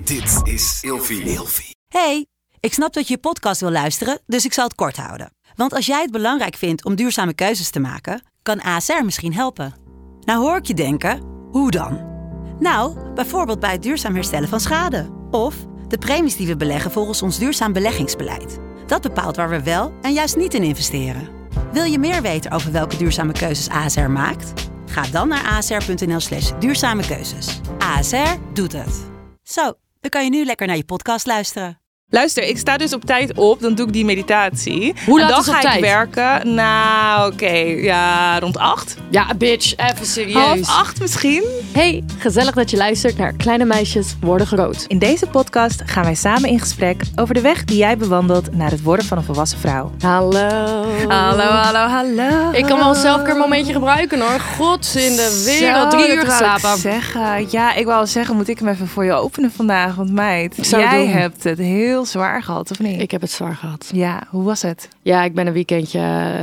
Dit is Ilfie. Hey, ik snap dat je je podcast wil luisteren, dus ik zal het kort houden. Want als jij het belangrijk vindt om duurzame keuzes te maken, kan ASR misschien helpen. Nou hoor ik je denken, hoe dan? Nou, bijvoorbeeld bij het duurzaam herstellen van schade. Of de premies die we beleggen volgens ons duurzaam beleggingsbeleid. Dat bepaalt waar we wel en juist niet in investeren. Wil je meer weten over welke duurzame keuzes ASR maakt? Ga dan naar asr.nl/duurzame keuzes. ASR doet het. Zo, dan kan je nu lekker naar je podcast luisteren. Luister, ik sta dus op tijd op, dan doe ik die meditatie. Hoe laat en dan is op ga tijd? ik werken. Nou, oké, rond 8. Ja, bitch, even serieus. 7:30 misschien. Hey, gezellig dat je luistert naar Kleine Meisjes Worden Groot. In deze podcast gaan wij samen in gesprek over de weg die jij bewandelt naar het worden van een volwassen vrouw. Hallo. Hallo. Ik kan wel zelf een keer een momentje gebruiken hoor. Gods in de wereld. 3 uur geslapen. Ja, ik wou zeggen, moet ik hem even voor je openen vandaag? Want meid, jij hebt het heel zwaar gehad, of niet? Ik heb het zwaar gehad. Ja, hoe was het? Ja, ik ben een weekendje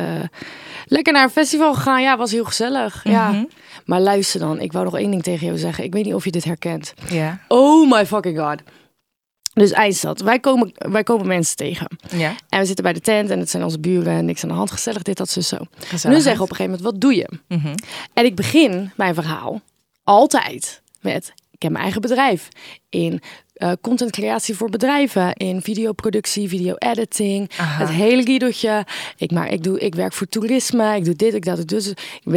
lekker naar een festival gegaan. Ja, was heel gezellig. Ja. Maar luister dan, ik wou nog één ding tegen jou zeggen. Ik weet niet of je dit herkent. Ja. Oh my fucking god. Dus Eindstad, wij komen mensen tegen. Ja. En we zitten bij de tent en het zijn onze buren. Niks aan de hand, gezellig, dit, dat, zo. En Gezellig. nu zeggen op een gegeven moment, wat doe je? En ik begin mijn verhaal altijd met, ik heb mijn eigen bedrijf in contentcreatie voor bedrijven, in videoproductie, video-editing, het hele guidootje. Ik werk voor toerisme, ik doe dit, ik dat, dus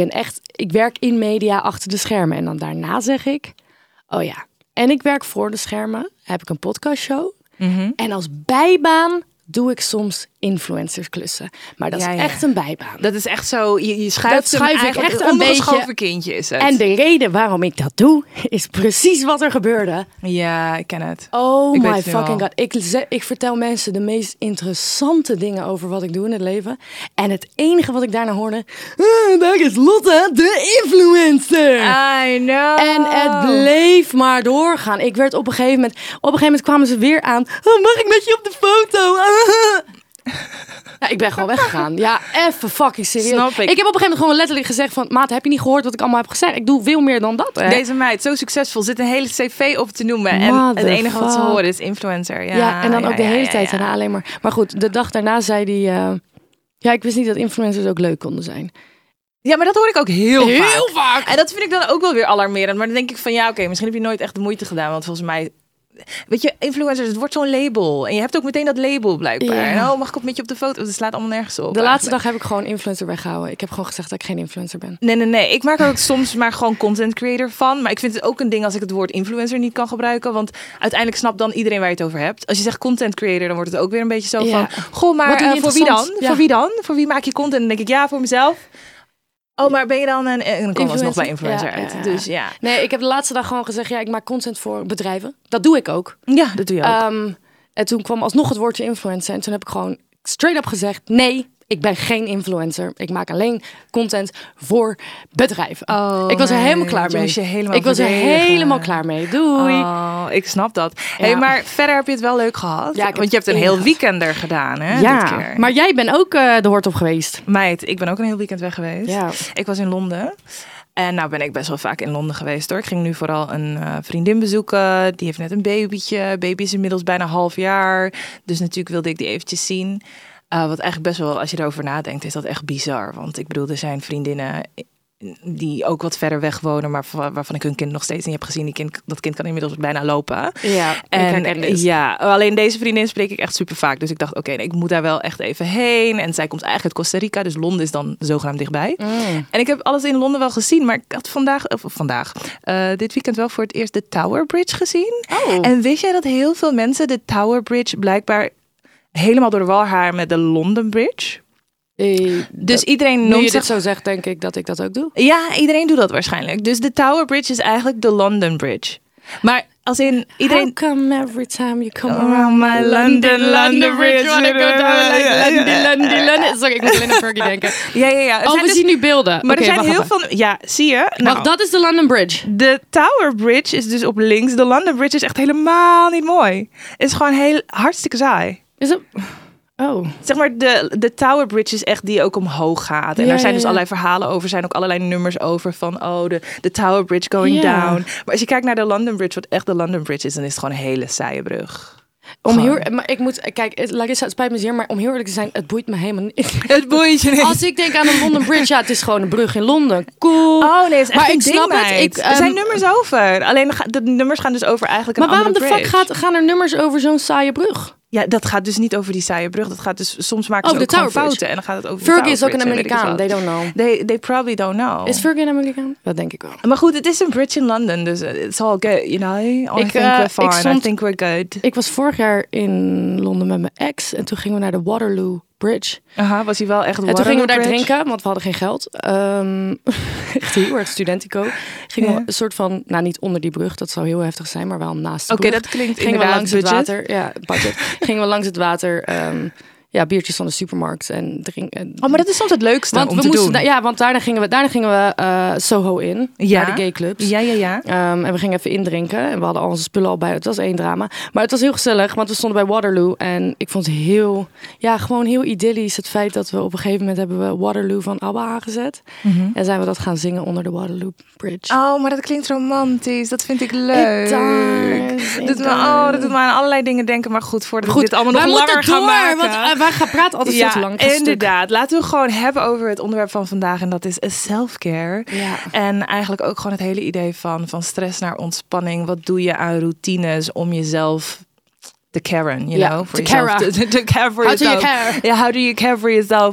ik werk in media achter de schermen. En dan daarna zeg ik, oh ja, en ik werk voor de schermen, heb ik een podcastshow. En als bijbaan doe ik soms influencersklussen. Maar dat is echt een bijbaan. Dat is echt zo, je schuift hem ik eigenlijk echt een een ondergeschoven beetje. kindje is het. En de reden waarom ik dat doe, is precies wat er gebeurde. Ja, ik ken het. Oh Ik weet my het nu fucking al. god. Ik vertel mensen de meest interessante dingen over wat ik doe in het leven. En het enige wat ik daarna hoorde, daar is Lotte, de influencer. I know. En het bleef maar doorgaan. Ik werd op een gegeven moment kwamen ze weer aan. Oh, mag ik met je op de foto? Ja, ik ben gewoon weggegaan. Ja, even fucking serieus. Snap ik. Ik heb op een gegeven moment gewoon letterlijk gezegd van, maat, heb je niet gehoord wat ik allemaal heb gezegd? Ik doe veel meer dan dat. Hè? Deze meid, zo succesvol, zit een hele cv op te noemen. En het enige wat ze horen is influencer. Ja, en dan ook de hele tijd daarna alleen maar. Maar goed, de dag daarna zei hij, ja, ik wist niet dat influencers ook leuk konden zijn. Ja, maar dat hoor ik ook heel vaak. En dat vind ik dan ook wel weer alarmerend. Maar dan denk ik van ja, oké, misschien heb je nooit echt de moeite gedaan. Want volgens mij, weet je, influencers, het wordt zo'n label. En je hebt ook meteen dat label blijkbaar. Ja. En mag ik op met je op de foto? Dat slaat allemaal nergens op. De laatste dag heb ik gewoon influencer weggehouden. Ik heb gewoon gezegd dat ik geen influencer ben. Nee. Ik maak er ook soms maar gewoon content creator van. Maar ik vind het ook een ding als ik het woord influencer niet kan gebruiken. Want uiteindelijk snapt dan iedereen waar je het over hebt. Als je zegt content creator, dan wordt het ook weer een beetje zo van, goh, maar Wat doe je voor wie dan? interessant? Ja. Voor wie dan? Voor wie maak je content? En dan denk ik, ja, voor mezelf. Oh, maar ben je dan een... En dan komen we nog bij influencer uit. Ja. Dus ja. Nee, ik heb de laatste dag gewoon gezegd, ja, ik maak content voor bedrijven. Dat doe ik ook. Ja, dat doe je ook. En toen kwam alsnog het woordje influencer. En toen heb ik gewoon straight up gezegd, nee, ik ben geen influencer. Ik maak alleen content voor bedrijven. Ik was er helemaal klaar mee. Ik was er helemaal klaar mee. Doei. Oh, ik snap dat. Hey, maar verder heb je het wel leuk gehad. Ja, want je hebt een heel weekend er gedaan, hè? Ja, dit keer. maar jij bent ook de Hort op geweest. Meid, ik ben ook een heel weekend weg geweest. Ja. Ik was in Londen. En nou ben ik best wel vaak in Londen geweest hoor. Ik ging nu vooral een vriendin bezoeken. Die heeft net een babytje. Baby is inmiddels bijna 1,5 jaar. Dus natuurlijk wilde ik die eventjes zien. Wat eigenlijk best wel, als je erover nadenkt, is dat echt bizar. Want ik bedoel, er zijn vriendinnen die ook wat verder weg wonen, maar waarvan ik hun kind nog steeds niet heb gezien. Dat kind kan inmiddels bijna lopen. Ja, en ja, alleen deze vriendin spreek ik echt super vaak. Dus ik dacht, oké, ik moet daar wel echt even heen. En zij komt eigenlijk uit Costa Rica, dus Londen is dan zogenaamd dichtbij. En ik heb alles in Londen wel gezien, maar ik had dit weekend wel voor het eerst de Tower Bridge gezien. Oh. En wist jij dat heel veel mensen de Tower Bridge blijkbaar helemaal door de wal haren met de London Bridge? Dus iedereen noemt Nu je zich... dit zo zegt, denk ik dat dat ook doe. Ja, iedereen doet dat waarschijnlijk. Dus de Tower Bridge is eigenlijk de London Bridge. Maar als in iedereen... How come every time you come around my London Bridge wanna go down like London. Sorry, ik moet alleen aan Fergie denken. Ja. Oh, we zien nu beelden. Maar Oké, er zijn wacht heel even. veel... Ja, zie je? Nou, Wacht, dat is de London Bridge. de Tower Bridge is dus op links. De London Bridge is echt helemaal niet mooi. Het is gewoon hartstikke saai. Is het... Oh. Zeg maar de Tower Bridge is echt die ook omhoog gaat. En daar zijn dus allerlei verhalen over. Er zijn ook allerlei nummers over van de Tower Bridge going down. Maar als je kijkt naar de London Bridge, wat echt de London Bridge is, dan is het gewoon een hele saaie brug. Maar ik moet, kijk, Larissa, het spijt me zeer, maar om heel eerlijk te zijn, het boeit me helemaal niet. Het boeit je niet. Als ik denk aan de London Bridge, het is gewoon een brug in Londen. Cool. Oh nee, het is echt maar een ik ding, snap meid. het. Er zijn nummers over. Alleen de nummers gaan dus over eigenlijk een andere bridge. Maar waarom de fuck gaan er nummers over zo'n saaie brug? Ja, dat gaat dus niet over die saaie brug. Dat gaat dus, soms maken ze ook gewoon fouten. En dan gaat het over Fergie is ook een Amerikaan. They don't know. They probably don't know. Is Fergie een Amerikaan? Dat denk ik wel. Maar goed, het is een bridge in London. Dus it's all good, you know. I think we're fine. I think we're good. Ik was vorig jaar in Londen met mijn ex. En toen gingen we naar de Waterloo Bridge. Aha, was hij wel echt En toen gingen we daar drinken, want we hadden geen geld. Echt heel erg studentico. Gingen we een soort van, nou niet onder die brug, dat zou heel heftig zijn, maar wel naast de brug. Oké, dat klinkt gingen we langs budget. het water. Ja, budget. Gingen we langs het water. Biertjes van de supermarkt en drinken. Oh, maar dat is soms het leukste om te doen. Want daarna gingen we Soho in, naar de gay clubs. Ja. En we gingen even indrinken en we hadden al onze spullen al bij. Het was 1 drama. Maar het was heel gezellig, want we stonden bij Waterloo. En ik vond het gewoon heel idyllisch. Het feit dat we op een gegeven moment hebben we Waterloo van ABBA aangezet. Mm-hmm. En zijn we dat gaan zingen onder de Waterloo Bridge. Oh, maar dat klinkt romantisch. Dat vind ik leuk. Dat doet me aan allerlei dingen denken. Maar goed, voordat we dit allemaal nog langer gaan maken. Want wij gaan praten altijd veel te lang. Inderdaad. Laten we gewoon hebben over het onderwerp van vandaag. En dat is self-care. Ja. En eigenlijk ook gewoon het hele idee van stress naar ontspanning. Wat doe je aan routines om jezelf te caren, you know? For yourself. To care for yourself. Do you care? Ja, how do you care for yourself?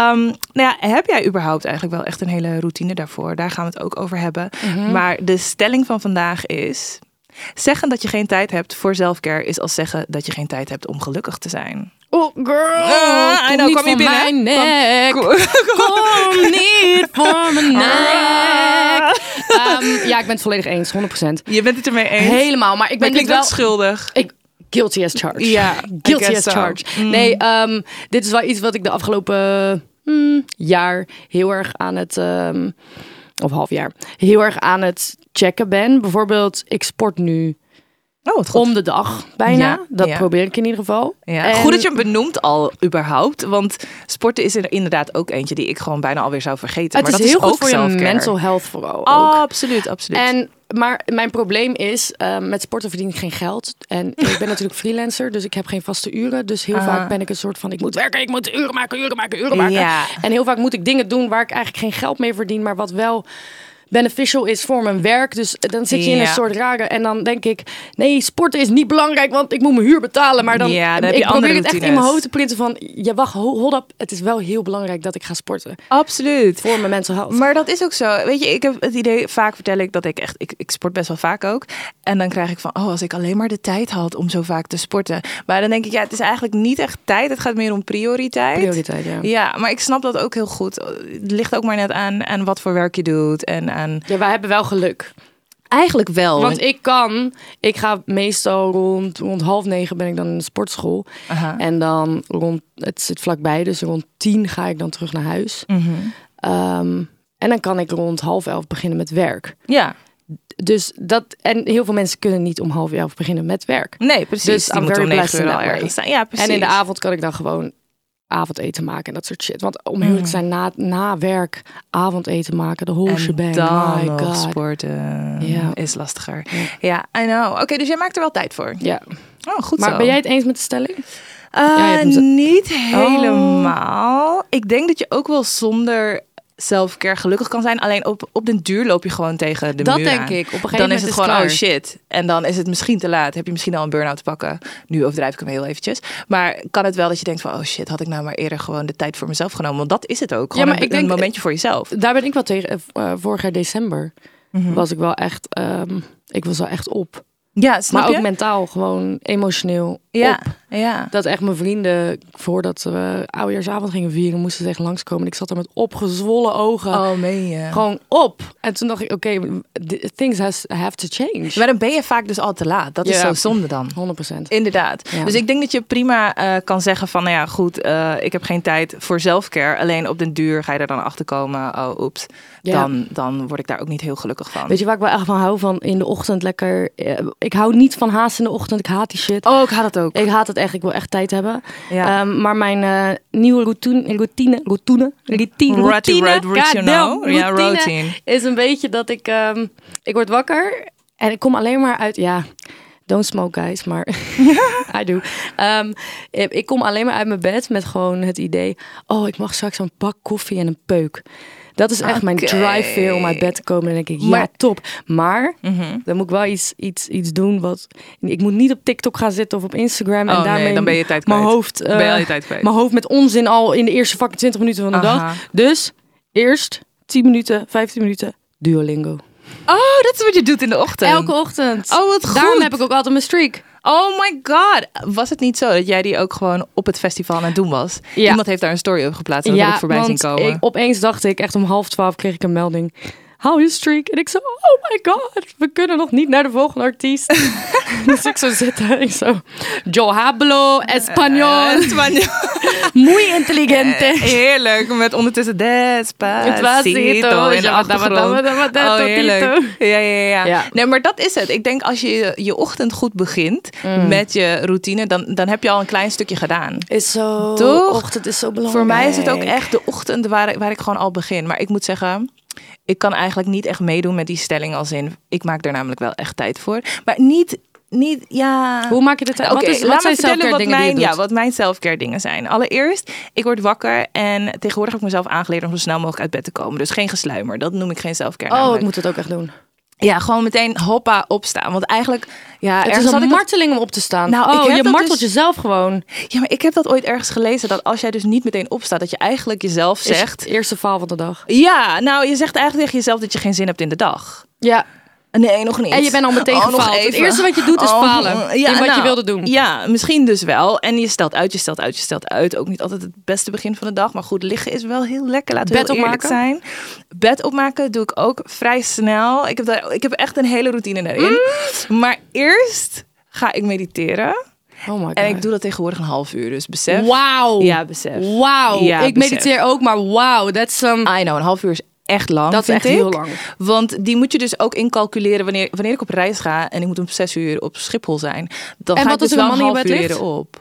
Heb jij überhaupt eigenlijk wel echt een hele routine daarvoor? Daar gaan we het ook over hebben. Mm-hmm. Maar de stelling van vandaag is: zeggen dat je geen tijd hebt voor self-care is als zeggen dat je geen tijd hebt om gelukkig te zijn. Oh, girl. Kom niet voor mijn nek. Kom niet voor mijn nek. Ja, ik ben het volledig eens, 100%. Je bent het ermee eens? Helemaal, maar ik ben niet wel schuldig. Guilty as charged. Ja, guilty as charged. Mm. Nee, dit is wel iets wat ik de afgelopen jaar heel erg aan het... of half jaar, heel erg aan het checken ben. Bijvoorbeeld, ik sport nu om de dag bijna. Ja, dat probeer ik in ieder geval. Ja. En goed dat je hem benoemt al überhaupt. Want sporten is er inderdaad ook eentje die ik gewoon bijna alweer zou vergeten. Het maar is dat heel is goed ook voor je mental health vooral ook. Absoluut. Maar mijn probleem is, met sporten verdien ik geen geld. En ik ben natuurlijk freelancer, dus ik heb geen vaste uren. Dus heel vaak ben ik een soort van, ik moet werken, ik moet uren maken. Ja. En heel vaak moet ik dingen doen waar ik eigenlijk geen geld mee verdien, maar wat wel beneficial is voor mijn werk. Dus dan zit je in een soort rare... En dan denk ik, nee, sporten is niet belangrijk, want ik moet mijn huur betalen. Maar dan ik probeer het echt in mijn hoofd te printen van, ja, wacht, hold up. Het is wel heel belangrijk dat ik ga sporten. Absoluut. Voor mijn mental health. Maar dat is ook zo. Weet je, ik heb het idee, vaak vertel ik dat ik sport best wel vaak ook. En dan krijg ik van, als ik alleen maar de tijd had om zo vaak te sporten. Maar dan denk ik, het is eigenlijk niet echt tijd. Het gaat meer om prioriteit. Prioriteit, ja. Ja, maar ik snap dat ook heel goed. Het ligt ook maar net aan wat voor werk je doet en aan... Ja, wij hebben wel geluk. Eigenlijk wel. Want ik ga meestal rond 8:30 ben ik dan in de sportschool. Uh-huh. En dan het zit vlakbij, dus rond 10 ga ik dan terug naar huis. Mm-hmm. En dan kan ik rond 10:30 beginnen met werk. Ja. Dus en heel veel mensen kunnen niet om 10:30 beginnen met werk. Nee, precies. Dus I'm very blessed in that way. Ja, precies. En in de avond kan ik dan gewoon avondeten maken en dat soort shit. Want om heel te zijn, na werk avondeten maken, de whole shebang. Dan nog sporten is lastiger. Ja, I know. Oké, dus jij maakt er wel tijd voor. Ja. Oh, goed maar zo. Ben jij het eens met de stelling? Niet helemaal. Ik denk dat je ook wel zonder self-care gelukkig kan zijn. Alleen op den duur loop je gewoon tegen de muur aan. Dat denk ik. Op een gegeven dan moment is het gewoon, oh shit. En dan is het misschien te laat. Heb je misschien al een burn-out te pakken. Nu overdrijf ik hem heel eventjes. Maar kan het wel dat je denkt van, oh shit, had ik nou maar eerder gewoon de tijd voor mezelf genomen. Want dat is het ook. Gewoon een momentje voor jezelf. Daar ben ik wel tegen. Vorig jaar december was ik wel echt... ik was wel echt op. Ja, snap maar je? ook mentaal, gewoon emotioneel op. Ja. Dat echt mijn vrienden, voordat we oudejaarsavond gingen vieren, moesten ze echt langskomen. En ik zat er met opgezwollen ogen. Oh, meen je? Gewoon op. En toen dacht ik, oké, things have to change. Maar dan ben je vaak dus al te laat. Dat is zo zonde dan. 100%. Inderdaad. Ja. Dus ik denk dat je prima kan zeggen van, nou ja, goed, ik heb geen tijd voor self-care. Alleen op den duur ga je er dan achter komen. Oh, oeps. Ja. Dan word ik daar ook niet heel gelukkig van. Weet je waar ik wel echt van hou? Van in de ochtend lekker... ik hou niet van haast in de ochtend. Ik haat die shit. Oh, ik haat het ook. Ik haat het echt. Ik wil echt tijd hebben. Ja. Maar mijn nieuwe routine is een beetje dat ik word wakker en ik kom alleen maar uit... Ja, don't smoke guys, maar I do. Ik kom alleen maar uit mijn bed met gewoon het idee... Oh, ik mag straks een pak koffie en een peuk. Dat is echt mijn drive weer om uit bed te komen. En dan denk ik, ja, top. Maar dan moet ik wel iets doen wat... Ik moet niet op TikTok gaan zitten of op Instagram. En daarmee dan ben je tijd kwijt. Mijn hoofd met onzin al in de eerste fucking 20 minuten van de dag. Dus eerst 10 minuten, 15 minuten Duolingo. Oh, dat is wat je doet in de ochtend. Elke ochtend. Oh, wat goed. Daarom heb ik ook altijd mijn streak. Oh my god. Was het niet zo dat jij die ook gewoon op het festival aan het doen was? Ja. Iemand heeft daar een story over geplaatst en dat heb ik voorbij zien komen. Opeens dacht ik, echt om 11:30 kreeg ik een melding. Hou je streak. En ik zo, oh my god, we kunnen nog niet naar de volgende artiest. Dus ik zo zitten. Ik zo, yo hablo español. Muy inteligente. Heerlijk, met ondertussen Despacito in de achtergrond. Oh, heerlijk. Ja. Ja. Nee, maar dat is het. Ik denk als je je ochtend goed begint met je routine, dan heb je al een klein stukje gedaan. Is zo. Toch? Ochtend is zo belangrijk. Voor mij is het ook echt de ochtend waar ik gewoon al begin. Maar ik moet zeggen, ik kan eigenlijk niet echt meedoen met die stelling als in, ik maak er namelijk wel echt tijd voor. Maar niet ja. Hoe maak je de tijd? Laat me vertellen wat mijn selfcare dingen zijn. Allereerst, ik word wakker en tegenwoordig heb ik mezelf aangeleerd om zo snel mogelijk uit bed te komen. Dus geen gesluimer. Dat noem ik geen selfcare. Namelijk. Ik moet het ook echt doen. Ja, gewoon meteen hoppa opstaan. Want eigenlijk, het is een marteling om op te staan. Nou, je martelt jezelf gewoon. Ja, maar ik heb dat ooit ergens gelezen, dat als jij dus niet meteen opstaat, dat je eigenlijk jezelf zegt... Is het eerste faal van de dag. Ja, nou, je zegt eigenlijk tegen jezelf dat je geen zin hebt in de dag. Ja. Nee, nog niet. En je bent al meteen gefaald. Het eerste wat je doet is falen in wat je wilde doen. Ja, misschien dus wel. En je stelt uit. Ook niet altijd het beste begin van de dag. Maar goed, liggen is wel heel lekker. Laten we heel eerlijk zijn. Bed opmaken doe ik ook vrij snel. Ik heb echt een hele routine daarin. Maar eerst ga ik mediteren. Oh my God. En ik doe dat tegenwoordig een half uur, dus besef. Wauw. Ja, besef. Wauw. Ja, ik mediteer ook, maar wauw. That's I know, een half uur is echt lang. Dat is echt heel lang. Want die moet je dus ook incalculeren wanneer ik op reis ga en ik moet om 6 uur op Schiphol zijn. Dan ga ik dus wel een half uur erop.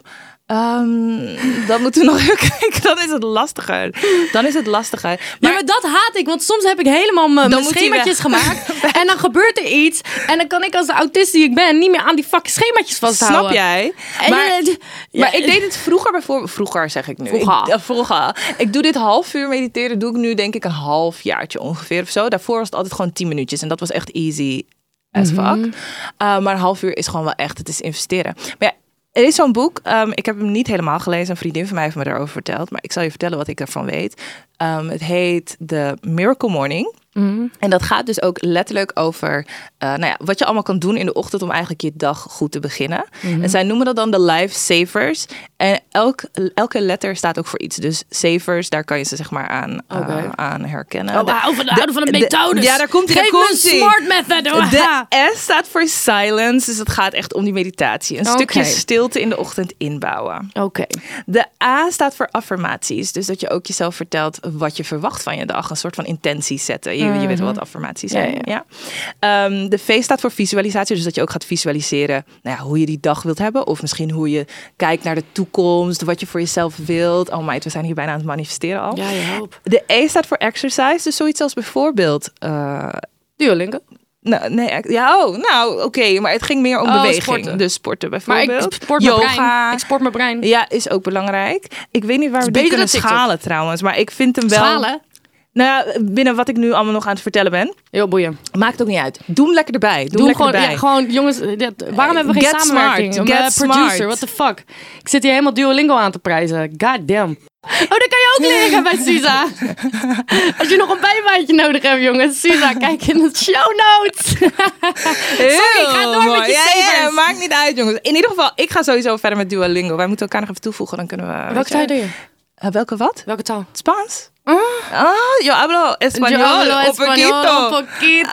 Dan moeten we nog even kijken. Dan is het lastiger. Maar dat haat ik, want soms heb ik helemaal mijn schemaatjes gemaakt. En dan gebeurt er iets. En dan kan ik als de autist die ik ben niet meer aan die fucking schemaatjes vasthouden. Snap jij? Maar ik deed het vroeger bijvoorbeeld. Vroeger zeg ik nu. Vroeger. Ik doe dit half uur mediteren. Doe ik nu denk ik een half jaartje ongeveer of zo. Daarvoor was het altijd gewoon 10 minuutjes. En dat was echt easy as fuck. Maar een half uur is gewoon wel echt. Het is investeren. Maar ja. Er is zo'n boek, ik heb hem niet helemaal gelezen. Een vriendin van mij heeft me daarover verteld. Maar ik zal je vertellen wat ik ervan weet. Het heet The Miracle Morning. En dat gaat dus ook letterlijk over wat je allemaal kan doen in de ochtend om eigenlijk je dag goed te beginnen. En zij noemen dat dan de life savers. En elke letter staat ook voor iets. Dus savers, daar kan je ze zeg maar aan herkennen. We houden van een methode. Ja, daar komt Geef me een smart method. De S staat voor silence. Dus het gaat echt om die meditatie. Een stukje stilte in de ochtend inbouwen. De A staat voor affirmaties. Dus dat je ook jezelf vertelt wat je verwacht van je dag. Een soort van intentie zetten. Je weet wel wat affirmaties zijn. Ja. De V staat voor visualisatie. Dus dat je ook gaat visualiseren hoe je die dag wilt hebben. Of misschien hoe je kijkt naar de toekomst. Wat je voor jezelf wilt. Oh meid, we zijn hier bijna aan het manifesteren al. Ja, je hoop. De E staat voor exercise. Dus zoiets als bijvoorbeeld... Duolingo. Oké. Maar het ging meer om beweging. Sporten. Dus sporten bijvoorbeeld. Maar ik sport yoga. Ik sport mijn brein. Ja, is ook belangrijk. Ik weet niet waar we die kunnen schalen trouwens. Maar ik vind hem wel... Schalen? Nou, binnen wat ik nu allemaal nog aan het vertellen ben. Heel boeien. Maakt ook niet uit. Doe hem lekker erbij. Gewoon, jongens, waarom hebben we geen samenwerking? Get producer, what the fuck? Ik zit hier helemaal Duolingo aan te prijzen. God damn. Oh, dat kan je ook leren bij Suza. Als je nog een bijbaantje nodig hebt, jongens. Suza, kijk in de show notes. Sorry, ik ga door met je savers. Ja, maakt niet uit, jongens. In ieder geval, ik ga sowieso verder met Duolingo. Wij moeten elkaar nog even toevoegen. Dan kunnen we... Welke taal doe je? Welke wat? Welke taal? Spaans. Yo hablo español. Un poquito. Nou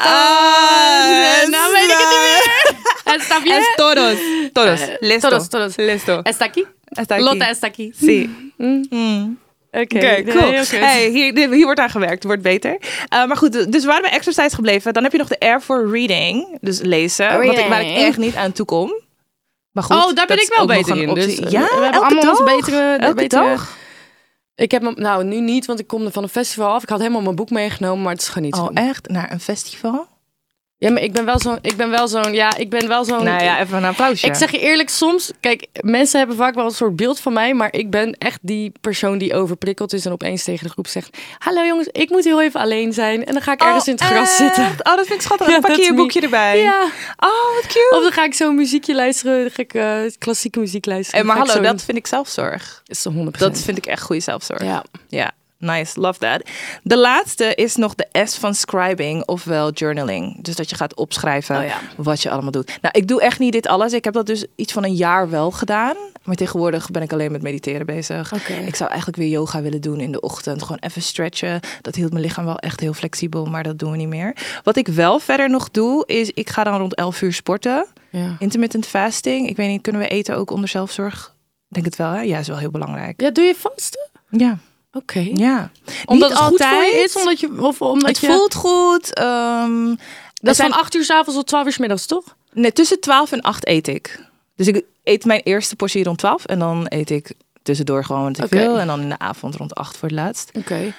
weet ik het niet meer. Está bien. Es todos. Todos. Listo. Está aquí. Lotte está aquí. Sí. Oké, cool. Hey, hier wordt aan gewerkt. Het wordt beter. Maar goed, dus waar we exercise gebleven. Dan heb je nog de R voor reading. Dus lezen. Waar ik echt niet aan toe kom. Maar goed, Oh, daar ben dat ik is wel ook nog beter een in. optie. Dus, Ja, we hebben elke allemaal dag? onze Elke betere... dag? Ik heb hem, nou nu niet, want ik kom er van een festival af. Ik had helemaal mijn boek meegenomen, maar het is gewoon niet Oh, zo. echt? Naar een festival? Ja, maar ik ben wel zo'n... Nou ja, even een applausje. Ik zeg je eerlijk, soms... Kijk, mensen hebben vaak wel een soort beeld van mij... maar ik ben echt die persoon die overprikkeld is... en opeens tegen de groep zegt... Hallo jongens, ik moet heel even alleen zijn. En dan ga ik ergens in het gras zitten. Oh, dat vind ik schattig. Ja, Dan pak je that's je me. boekje erbij. Ja. Oh, wat cute. Of dan ga ik zo'n muziekje luisteren. Dan ga ik klassieke muziek luisteren. Maar Dan ga ik hallo, zo'n- dat vind ik zelfzorg. is 100%. Dat vind ik echt goede zelfzorg. Ja. Ja, nice. Love that. De laatste is nog de S van scribing, ofwel journaling. Dus dat je gaat opschrijven Oh ja. wat je allemaal doet. Nou, ik doe echt niet dit alles. Ik heb dat dus iets van een jaar wel gedaan. Maar tegenwoordig ben ik alleen met mediteren bezig. Oké. Ik zou eigenlijk weer yoga willen doen in de ochtend. Gewoon even stretchen. Dat hield mijn lichaam wel echt heel flexibel, maar dat doen we niet meer. Wat ik wel verder nog doe, is ik ga dan rond 11 uur sporten. Ja. Intermittent fasting. Ik weet niet, kunnen we eten ook onder zelfzorg? Ik denk het wel, hè? Ja, is wel heel belangrijk. Ja, doe je vasten? Ja. Oké. Ja. Omdat Niet het goed voor je altijd. is? Omdat Het je... voelt goed. Dat is van 8 uur 's avonds tot 12 uur 's middags, toch? Nee, tussen 12 en 8 eet ik. Dus ik eet mijn eerste portie rond 12. En dan eet ik tussendoor gewoon wat ik Oké. wil. En dan in de avond rond 8 voor het laatst. Oké.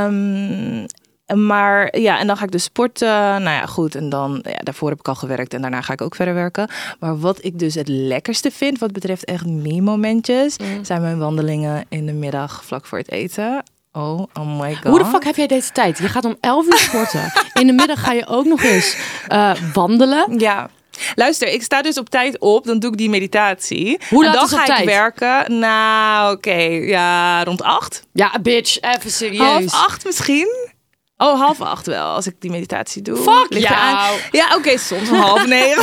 Maar ja, en dan ga ik dus sporten. Nou ja, goed. En dan, ja, daarvoor heb ik al gewerkt. En daarna ga ik ook verder werken. Maar wat ik dus het lekkerste vind, wat betreft echt me-momentjes, zijn mijn wandelingen in de middag vlak voor het eten. Oh my god. Hoe de fuck heb jij deze tijd? Je gaat om 11 uur sporten. In de middag ga je ook nog eens wandelen. Ja. Luister, ik sta dus op tijd op, dan doe ik die meditatie. Hoe laat en dan is op ga tijd? ik werken. Nou, oké, ja, rond 8. Ja, bitch, even serieus. 7:30 misschien. Oh, 7:30 wel, als ik die meditatie doe. Fuck Ligt jou. eraan. Ja, oké, soms om 8:30.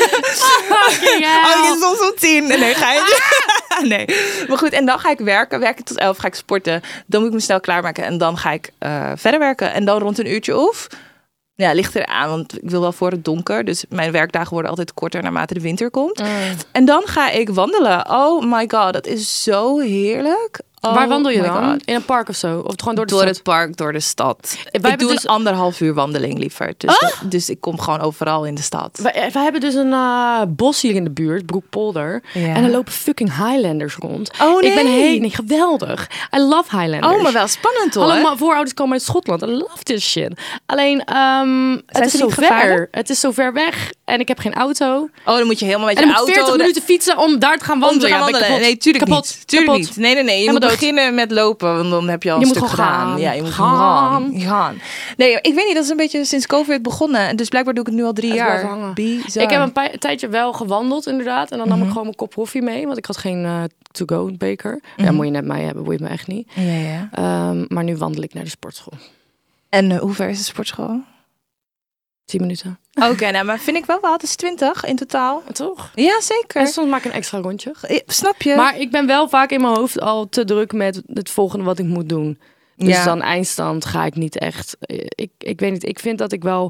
Fucking hell. Oh, soms om 10. Nee, ga je... Nee. Maar goed, en dan ga ik werken. Werk ik tot 11, ga ik sporten. Dan moet ik me snel klaarmaken. En dan ga ik verder werken. En dan rond een uurtje of... Ja, ligt eraan, want ik wil wel voor het donker. Dus mijn werkdagen worden altijd korter naarmate de winter komt. En dan ga ik wandelen. Oh my god, dat is zo heerlijk. Oh Waar wandel je my dan? God. In een park of zo? Of gewoon door de Door stad? het park, door de stad. Ik hebben doe dus- een 1,5 uur wandeling liever. Dus ik kom gewoon overal in de stad. Wij hebben dus een bos hier in de buurt, Broekpolder. Ja. En er lopen fucking Highlanders rond. Oh, Ik ben nee. nee, geweldig. I love Highlanders. Oh, maar wel spannend hoor. Allemaal voorouders komen uit Schotland. I love this shit. Alleen, het is ze zo niet ver. gevaarlijk? Het is zo ver weg. En ik heb geen auto. Oh, dan moet je helemaal met En je ik moet auto... 40 minuten fietsen om daar te gaan om te wandelen. gaan Ja, ben ik wandelen. kapot. Nee, tuurlijk Kapot. niet. Tuurlijk Kapot. niet. Nee. Je Helemaal moet dood. beginnen met lopen, want dan heb je al een Je moet stuk gewoon gedaan. gaan. Ja, je moet Gaan. gewoon gaan. Nee, ik weet niet, dat is een beetje sinds COVID begonnen. En dus blijkbaar doe ik het nu al 3 Het jaar. blijft hangen. Bizar. Ik heb een tijdje wel gewandeld inderdaad. En dan nam ik gewoon mijn kop koffie mee. Want ik had geen to-go beker. Ja, moet je net mij hebben. Boeit me echt niet. Ja. Maar nu wandel ik naar de sportschool. En hoe ver is de sportschool? 10 minuten. Oké, nou, maar vind ik wel, we hadden 20 in totaal. Toch? Ja, zeker. En soms maak ik een extra rondje. Snap je? Maar ik ben wel vaak in mijn hoofd al te druk met het volgende wat ik moet doen. Dus Ja. dan eindstand ga ik niet echt... Ik weet niet, ik vind dat ik wel...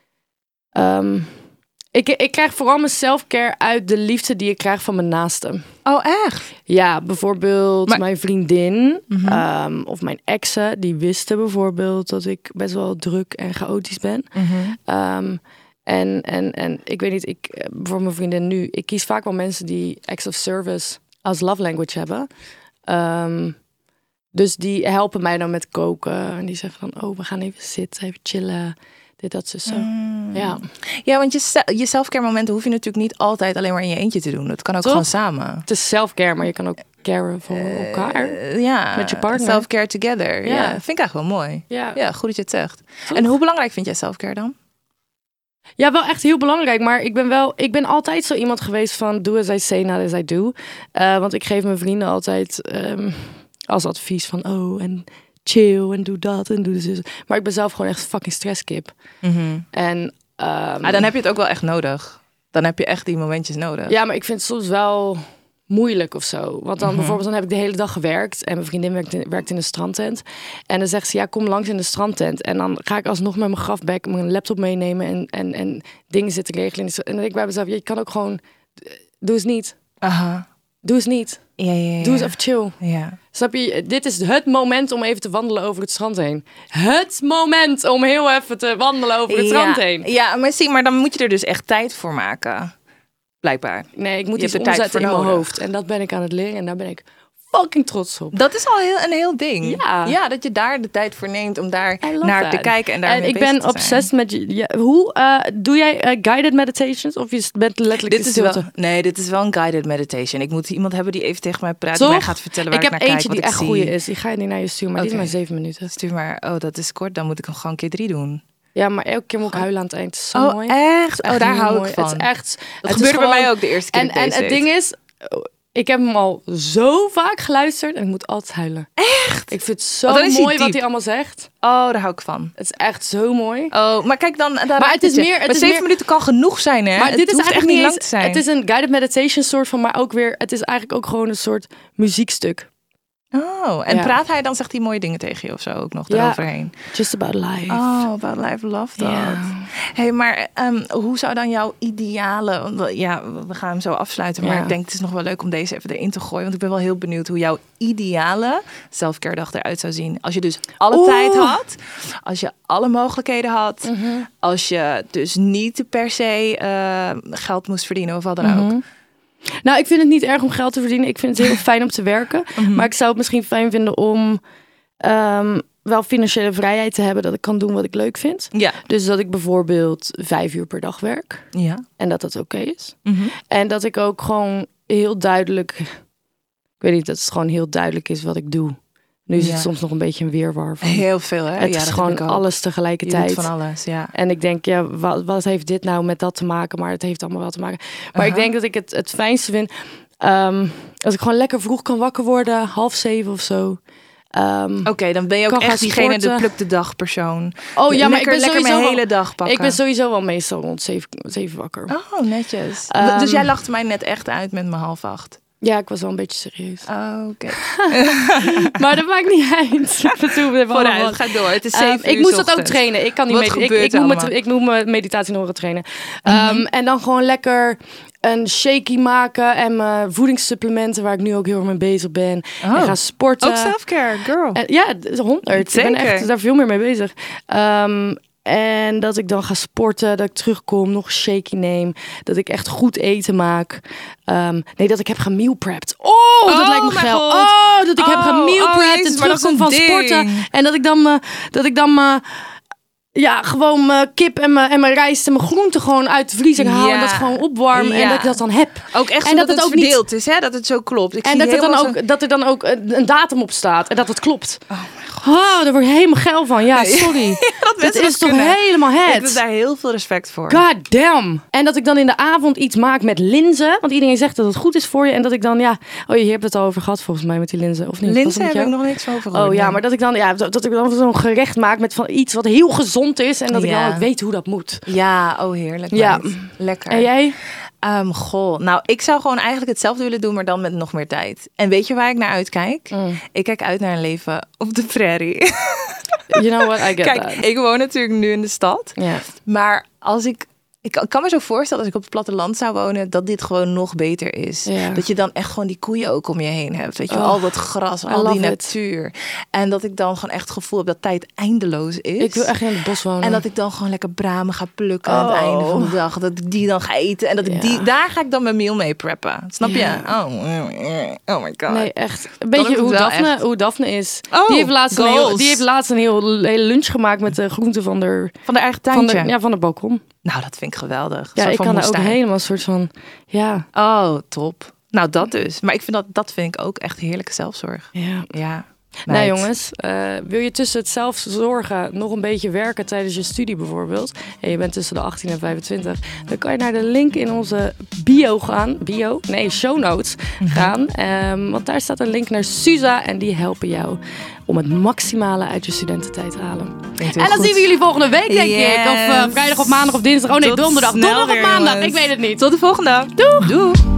Ik krijg vooral mijn self-care uit de liefde die ik krijg van mijn naasten. Oh, echt? Ja, bijvoorbeeld Maar- mijn vriendin of mijn exen, die wisten bijvoorbeeld dat ik best wel druk en chaotisch ben. En ik weet niet, voor mijn vriendin nu, ik kies vaak wel mensen die acts of service als love language hebben. Dus die helpen mij dan met koken. En die zeggen dan, oh, we gaan even zitten, even chillen. Dit, dat, zo. Ja. Ja, want je self-care momenten hoef je natuurlijk niet altijd alleen maar in je eentje te doen. Het kan ook Toch? gewoon samen. Het is self-care, maar je kan ook caren voor elkaar. Ja, Met je partner. Self-care together. Ja. Ja, vind ik eigenlijk wel mooi. Ja. Ja, goed dat je het zegt. Toch? En hoe belangrijk vind jij self-care dan? Ja, wel echt heel belangrijk. Maar ik ben altijd zo iemand geweest van do as I say, not as I do. Want ik geef mijn vrienden altijd als advies van en chill en doe dat en doe dus. Maar ik ben zelf gewoon echt fucking stresskip. En Maar dan heb je het ook wel echt nodig. Dan heb je echt die momentjes nodig. ja, maar ik vind het soms wel moeilijk of zo. Want dan bijvoorbeeld dan heb ik de hele dag gewerkt en mijn vriendin werkt in een strandtent. En dan zegt ze, ja, kom langs in de strandtent. En dan ga ik alsnog met mijn grafbek mijn laptop meenemen en dingen zitten regelen. En dan denk ik bij mezelf, je kan ook gewoon, doe eens niet. Aha. Doe eens niet. Ja. Doe eens even chill. Ja. Snap je? Dit is het moment om even te wandelen over het strand heen. Het moment om heel even te wandelen over het strand heen. Ja, maar dan moet je er dus echt tijd voor maken. Blijkbaar. Nee, ik moet Je iets hebt er tijd omzetten in voor mijn nodig. hoofd. En dat ben ik aan het leren en daar ben ik fucking trots op. Dat is al een heel ding. Ja. Dat je daar de tijd voor neemt om daar I love naar that. te kijken en daarmee ik bezig ben te zijn. obsessed met hoe doe jij guided meditations of je bent letterlijk in stilte? Dit is wel een guided meditation. Ik moet iemand hebben die even tegen mij praat, Toch? die mij gaat vertellen waar Ik ik heb naar eentje kijk, die wat echt ik zie. goeie is. Die ga je niet naar je sturen, maar die is Oké. maar 7 minuten. Stuur maar, dat is kort, dan moet ik hem gewoon keer 3 doen. Ja, maar elke keer moet ik huilen aan het eind. Het is zo mooi. Echt? Echt Daar heel hou mooi. ik van. Het is echt. Dat het gebeurde is bij mij gewoon- ook de eerste keer. En het ding is, ik heb hem al zo vaak geluisterd en ik moet altijd huilen. Echt? Ik vind het zo dan is hij mooi wat diep. hij allemaal zegt. Oh, daar hou ik van. Het is echt zo mooi. Oh, maar kijk dan. Maar het is meer. Maar 7 minuten kan genoeg zijn, hè? Maar Het dit is hoeft eigenlijk echt niet niet lang eens. te zijn. Het is een guided meditation soort van, maar ook weer. Het is eigenlijk ook gewoon een soort muziekstuk. Oh, en Ja. praat hij dan, zegt hij mooie dingen tegen je of zo ook nog Ja. daaroverheen? Just about life. Oh, about life, love that. Ja. Hey, maar hoe zou dan jouw ideale... Ja, we gaan hem zo afsluiten, maar Ja. ik denk het is nog wel leuk om deze even erin te gooien. Want ik ben wel heel benieuwd hoe jouw ideale self-care dag eruit zou zien. Als je dus alle tijd had, als je alle mogelijkheden had, als je dus niet per se geld moest verdienen of wat dan ook. Nou, ik vind het niet erg om geld te verdienen. Ik vind het heel fijn om te werken. Maar ik zou het misschien fijn vinden om wel financiële vrijheid te hebben. Dat ik kan doen wat ik leuk vind. Ja. Dus dat ik bijvoorbeeld 5 uur per dag werk. Ja. En dat oké is. En dat ik ook gewoon heel duidelijk... Ik weet niet, dat het gewoon heel duidelijk is wat ik doe. Nu is het soms nog een beetje een weerwar van. Heel veel, hè? Het ja, is dat gewoon heb ik ook. alles Je tegelijkertijd. doet van alles, ja. En ik denk, ja, wat heeft dit nou met dat te maken? Maar het heeft allemaal wel te maken. Maar ik denk dat ik het fijnste vind... als ik gewoon lekker vroeg kan wakker worden. 6:30 of zo. Oké, dan ben je ook kan gaan echt diegene de sporten. pluk de dag persoon. Oh ja, maar ik ben lekker sowieso mijn wel- hele dag pakken. Ik ben sowieso wel meestal rond 7 wakker. Oh, netjes. Ehm, Dus jij lachte mij net echt uit met mijn 7:30. Ja, ik was wel een beetje serieus. Oh, oké. Maar dat maakt niet uit. Vooruit, ga door. Het is 7 ik uur moest dat ook ochtends. trainen. Ik kan niet Wat mediteren. gebeurt Ik moet allemaal? ik moet mijn meditatie nog trainen. En dan gewoon lekker een shakie maken en mijn voedingssupplementen waar ik nu ook heel erg mee bezig ben. Oh. En gaan sporten. Ook self-care, girl. Ja, het is 100. Ik Zeker. ben echt daar veel meer mee bezig. En dat ik dan ga sporten, dat ik terugkom, nog een shaky neem. Dat ik echt goed eten maak. Nee, dat ik heb gemeal prepped. Oh, dat lijkt me mijn geil. God. Oh, dat ik heb gemeal prepped jezus, en maar dat is terugkom een van ding. sporten. En dat ik dan gewoon mijn kip en mijn rijst en mijn groenten gewoon uit de vriezer haal. Ja. En dat gewoon opwarm en Ja. dat ik dat dan heb. Ook echt En zo dat dat het het ook niet- verdeeld is, hè? Dat het zo klopt. Ik En zie dat er dan helemaal ook een datum op staat. En dat het klopt. Oh, daar word ik helemaal geil van. Ja, sorry. dat mensen is dat toch kunnen. helemaal Ik heb het. daar heel veel respect voor. God damn. En dat ik dan in de avond iets maak met linzen. Want iedereen zegt dat het goed is voor je. En dat ik dan, Oh, je hebt het al over gehad volgens mij met die linzen. Of niet? Was het Linzen met heb ik jou? nog niks over gehoord. Oh ja, nee. maar dat ik dan zo'n gerecht maak met van iets wat heel gezond is. En dat ik Ja. dan ook weet hoe dat moet. Ja, oh heerlijk. Ja. meid. Lekker. En jij? Goh, nou, ik zou gewoon eigenlijk hetzelfde willen doen, maar dan met nog meer tijd. En weet je waar ik naar uitkijk? Ik kijk uit naar een leven op de prairie. You know what? I get Kijk, that. ik woon natuurlijk nu in de stad. Ja. Maar als ik kan me zo voorstellen als ik op het platteland zou wonen, dat dit gewoon nog beter is. Ja. Dat je dan echt gewoon die koeien ook om je heen hebt. Weet je, wel, al dat gras, I al die love it. natuur. En dat ik dan gewoon echt het gevoel heb dat tijd eindeloos is. Ik wil echt in het bos wonen. En dat ik dan gewoon lekker bramen ga plukken aan het einde van de dag. Dat ik die dan ga eten. En dat ik daar ga ik dan mijn meal mee preppen. Snap je? Ja. Oh my god. Nee, echt. Een heb beetje ik hoe wel Daphne, echt. hoe Daphne is. Oh, die heeft goals. laatst een hele lunch gemaakt met de groenten van de Van de eigen tuintje. van de balkon. Nou, dat vind ik geweldig. Een Ja, soort ik van kan daar ook moestuin. helemaal een soort van... Ja, Oh, top. Nou, dat dus. Maar ik vind dat vind ik ook echt heerlijke zelfzorg. ja. Ja. Nou meid. jongens, wil je tussen het zelfzorgen nog een beetje werken tijdens je studie bijvoorbeeld, en je bent tussen de 18 en 25, dan kan je naar de link in onze show notes gaan. Want daar staat een link naar Suza en die helpen jou om het maximale uit je studententijd te halen. Klinkt heel En dan goed. zien we jullie volgende week, denk ik. Of Yes. vrijdag of maandag of dinsdag. Oh nee, Tot donderdag. snel Donderdag of weer, maandag. jongens. Ik weet het niet. Tot de volgende. Doei.